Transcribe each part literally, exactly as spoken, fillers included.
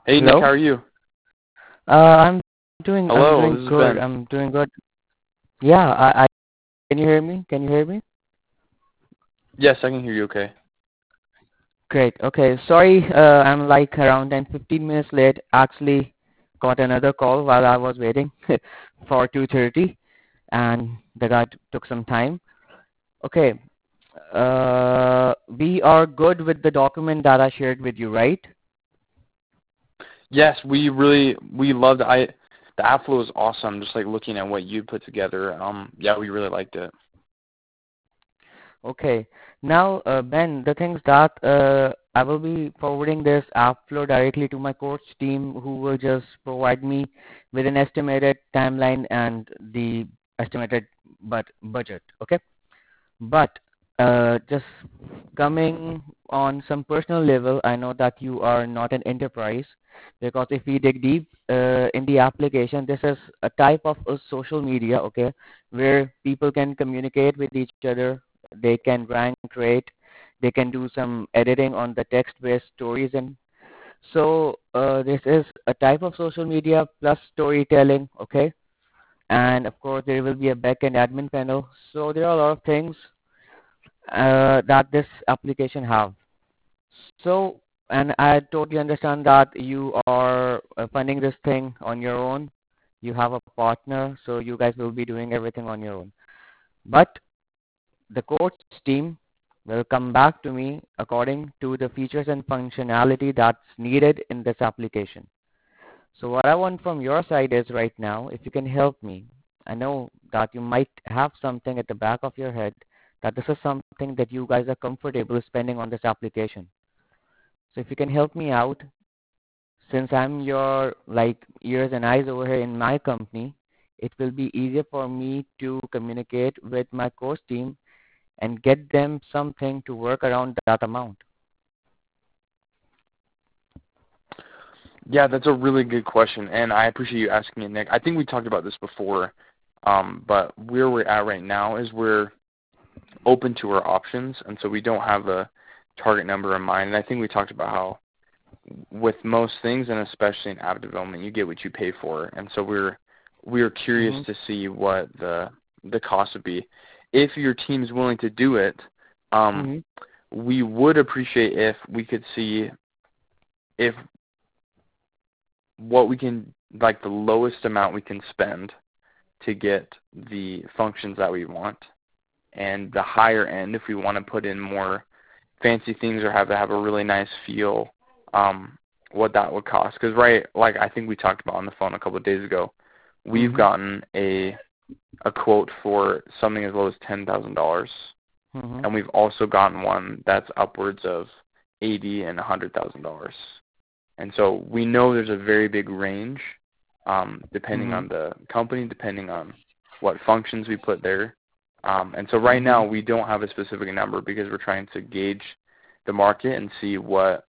Hey Nick, how Hello? are you? Uh, I'm doing I'm Hello, doing this is good. Ben. I'm doing good. Yeah, I, I can you hear me? Can you hear me? Yes, I can hear you okay. Great. Okay. Sorry, uh, I'm like around ten fifteen minutes late. Actually got another call while I was waiting for two thirty and the guy t- took some time. Okay. Uh, we are good with the document that I shared with you, right? Yes, we really we loved I the app flow is awesome, just like looking at what you put together. Um yeah, we really liked it. Okay. Now, uh, Ben, the things that uh, I will be forwarding this app flow directly to my coach team, who will just provide me with an estimated timeline and the estimated but budget. Okay. But uh, just coming on some personal level, I know that you are not an enterprise because if we dig deep uh, in the application, this is a type of a social media, okay, where people can communicate with each other, they can rank, rate, they can do some editing on the text-based stories, and so uh, this is a type of social media plus storytelling, okay, and of course there will be a backend admin panel. So there are a lot of things uh, that this application have. So, and I totally understand that you are uh, funding this thing on your own. You have a partner, so you guys will be doing everything on your own. But the coach team will come back to me according to the features and functionality that's needed in this application. So what I want from your side is right now, if you can help me, I know that you might have something at the back of your head that this is something that you guys are comfortable spending on this application. So if you can help me out, since I'm your like ears and eyes over here in my company, it will be easier for me to communicate with my course team and get them something to work around that amount. Yeah, that's a really good question and I appreciate you asking it, Nick. I think we talked about this before. Um, but where we're at right now is we're open to our options and so we don't have a target number in mind. And I think we talked about how with most things and especially in app development you get what you pay for. And so we're we're curious Mhm. to see what the the cost would be. If your team's willing to do it, um, Mhm. we would appreciate if we could see if what we can like the lowest amount we can spend to get the functions that we want and the higher end if we want to put in more fancy things or have to have a really nice feel, um, what that would cost. Because right, like I think we talked about on the phone a couple of days ago, we've Mhm. gotten a a quote for something as low as ten thousand dollars, Mhm. and we've also gotten one that's upwards of eighty and a hundred thousand dollars. And so we know there's a very big range, um, depending Mhm. on the company, depending on what functions we put there. Um, and so right now Mhm. we don't have a specific number because we're trying to gauge the market and see what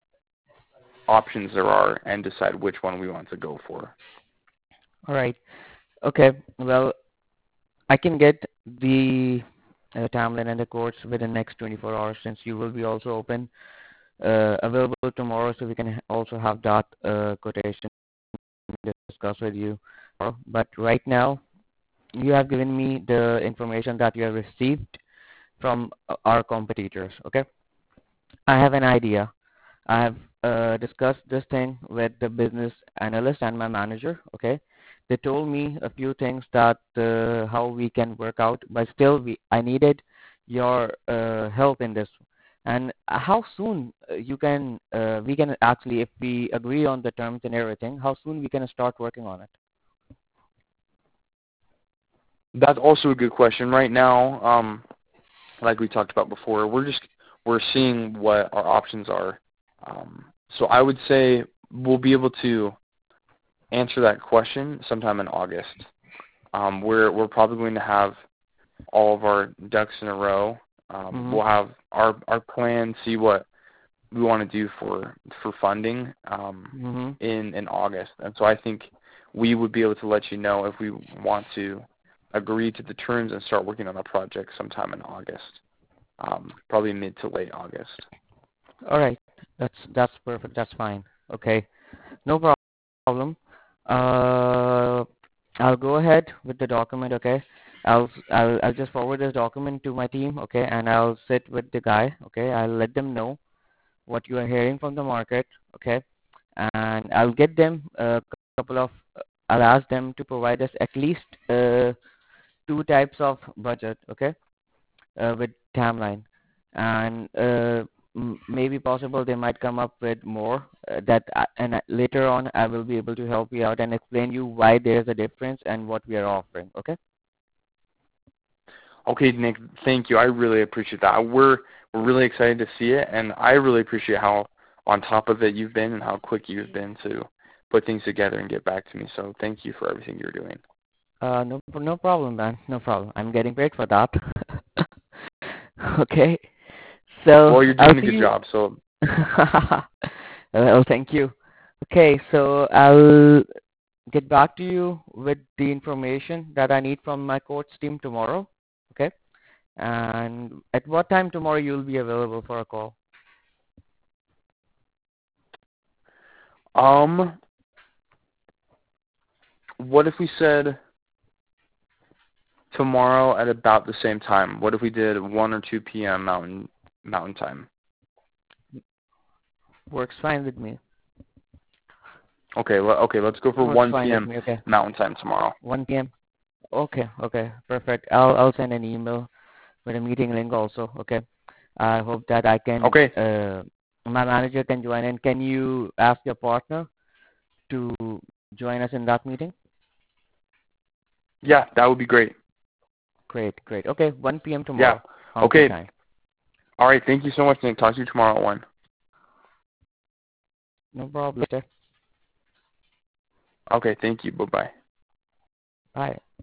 options there are and decide which one we want to go for. All right. Okay. Well, I can get the uh, timeline and the quotes within the next twenty-four hours since you will be also open uh, available tomorrow, so we can ha- also have that uh, quotation discuss with you. Uh, But right now, you have given me the information that you have received from uh, our competitors. Okay, I have an idea. I have uh, discussed this thing with the business analyst and my manager. Okay, they told me a few things that uh, how we can work out, but still, we I needed your uh, help in this. And how soon uh, you can uh, we can actually, if we agree on the terms and everything, how soon we can start working on it? That's also a good question. Right now, um, like we talked about before, we're just we're seeing what our options are. Um, so I would say we'll be able to answer that question sometime in August. Um, we're we're probably going to have all of our ducks in a row. Um, Mhm. we'll have our our plan, see what we want to do for for funding um, Mhm. in in August, and so I think we would be able to let you know if we want to agree to the terms and start working on the project sometime in August, um, probably mid to late August. All right. That's that's perfect. That's fine. Okay. No problem. Uh, I'll go ahead with the document, okay? I'll I'll I'll just forward this document to my team, okay? And I'll sit with the guy, okay? I'll let them know what you are hearing from the market, okay? And I'll get them a couple of. I'll ask them to provide us at least uh, two types of budget, okay? Uh, with timeline, and uh, m- maybe possible they might come up with more uh, that I, and I- later on I will be able to help you out and explain you why there's a difference and what we are offering. Okay. Okay, Nick, thank you. I really appreciate that. We're we're really excited to see it, and I really appreciate how on top of it you've been and how quick you've been to put things together and get back to me. So thank you for everything you're doing. Uh, no, no problem, man. No problem. I'm getting paid for that. Okay. So Well, you're I'll doing a see good you. job. So Well, thank you. Okay, so I'll get back to you with the information that I need from my coach team tomorrow. Okay. And at what time tomorrow you'll be available for a call? um, what if we said tomorrow at about the same time? What if we did one or two p m. Mountain Mountain Time? Works fine with me. Okay, well, okay, let's go for Works one fine with p m. me. Okay. Mountain Time tomorrow. one p m. Okay. Okay. Perfect. I'll I'll send an email with a meeting link also. Okay. I hope that I can. Okay, Uh, my manager can join in. Can you ask your partner to join us in that meeting? yeah, that would be great. Great. Great. Okay. one p m Yeah, tomorrow, Mountain okay. Time. All right, thank you so much, Nick. Talk to you tomorrow at one. No problem. Sir. Okay, thank you. Bye-bye. Bye.